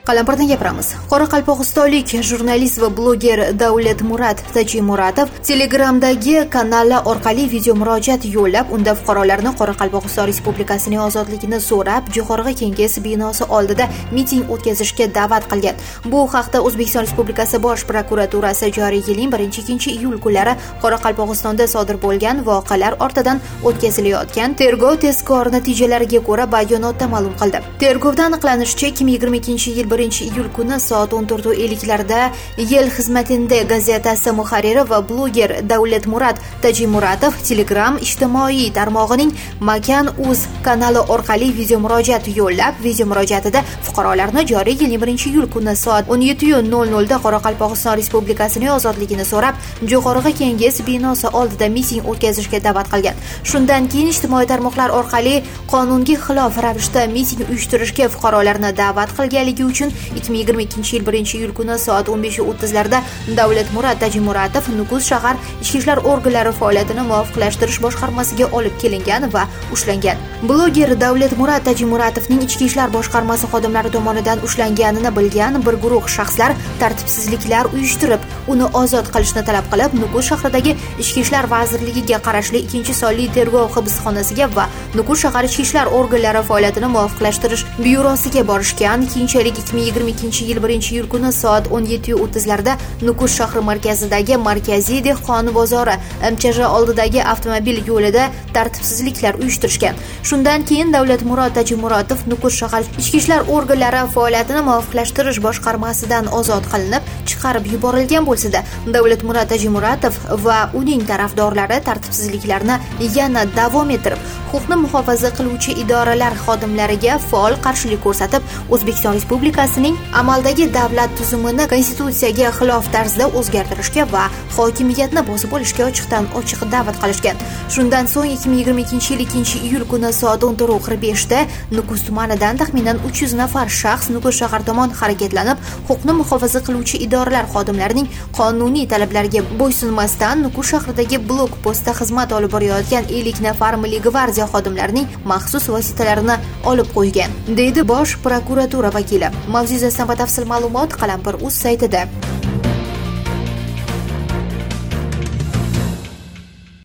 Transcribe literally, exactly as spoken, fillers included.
Qalampirdan gapiramiz. Qoraqalpog'istonlik jurnalist va bloger Davlatmurat Tajimuratov Telegramdagi kanali orqali video murojaat yo'llab, unda fuqarolarni Qoraqalpog'iston Respublikasining ozodligini so'rab, Jo'qorg'i Kenges binosi oldida miting o'tkazishga da'vat qilgan. Bu haqda O'zbekiston Respublikasi Bosh prokuraturasi joriy yilning birinchi-ikkinchi iyul kunlari Qoraqalpog'istonda sodir bo'lgan voqealar ortidan o'tkazilayotgan tergov tezkor natijalariga ko'ra bayonotda ma'lum qildi. Tergovda aniqlanishicha, ikki ming yigirma ikkinchi yil birinchi iyul kuni soat o'n to'rt ellik larda Yel xizmatida gazetasi muharriri va bloger Davlatmurat Tajimuratov Telegram ijtimoiy tarmog'ining Makan.uz kanali orqali video murojaat yo'llab, video murojaatida fuqarolarni joriy yilning birinchi iyul kuni soat o'n yetti nol nol da Qoraqalpog'iston Respublikasining ozodligini so'rab, Jo'qorg'i Kenges binosi oldida miting o'tkazishga da'vat qilgan. Shundan keyin ijtimoiy tarmoqlar orqali qonunga xilof ravishda miting uyushtirishga fuqarolarni da'vat qilganligi uchun ikki ming yigirma ikkinchi yil birinchi iyul kuni soat o'n besh o'ttiz larda Davlatmurat Tajimuratov Nukus shahar ichki ishlar organlari faoliyatini muvofiqlashtirish boshqarmasiga olib kelingan va ushlangan. Bloger Davlatmurat Tajimuratovning ichki ishlar boshqarmasi xodimlari tomonidan ushlanganini bilgan bir guruh shaxslar tartibsizliklar uyushtirib, uni ozod qilishni talab qilib, Nukus shahridagi ichki ishlar vazirligiga qarashli ikkinchi sonli tergov hibsxonasiga va Nukus shahar ichki ishlar organlari faoliyatini muvofiqlashtirish byurosiga borishgan. Keyinchalik ikki ming yigirma ikkinchi yil birinchi iyul kuni soat o'n yetti o'ttiz larda Nukus shahri markazidagi Markaziy dehqon bozori M C J oldidagi avtomobil yo'lida tartibsizliklar uyushtirishgan. Shundan keyin Davlatmurat Tajimuratov Nukus shahar ichki ishlar organlari faoliyatini muvofiqlashtirish boshqarmasidan ozod qilinib, chiqarib yuborilgan bo'lsa-da, Davlatmurat Tajimuratov va uning tarafdorlari tartibsizliklarni yana davom ettirib, huquqni muhofaza qiluvchi idoralar xodimlariga faol qarshilik ko'rsatib, O'zbekiston Respublikasining amaldagi davlat tuzumini konstitutsiyaga xilof tarzda o'zgartirishga va hokimiyatni bosib olishga ochiqdan ochiq da'vat qilishgan. Shundan so'ng ikki ming yigirma ikkinchi yil ikkinchi iyul kuni soat o'n to'rt qirq besh da Nukus tumanidan taxminan uch yuz nafar shaxs Nukus shahar tomon harakatlanib, huquqni muhofaza qiluvchi idoralar xodimlarining qonuniy talablariga bo'ysunmasdan Nukus shahridagi blok postda xizmat olib borayotgan ellik nafar Milliy gvardiya xodimlarining maxsus vositalarini olib qo'ygan, deydi Bosh prokuratura vakili. Mavzu yuzasidan batafsil ma'lumot Qalampir.uz saytida.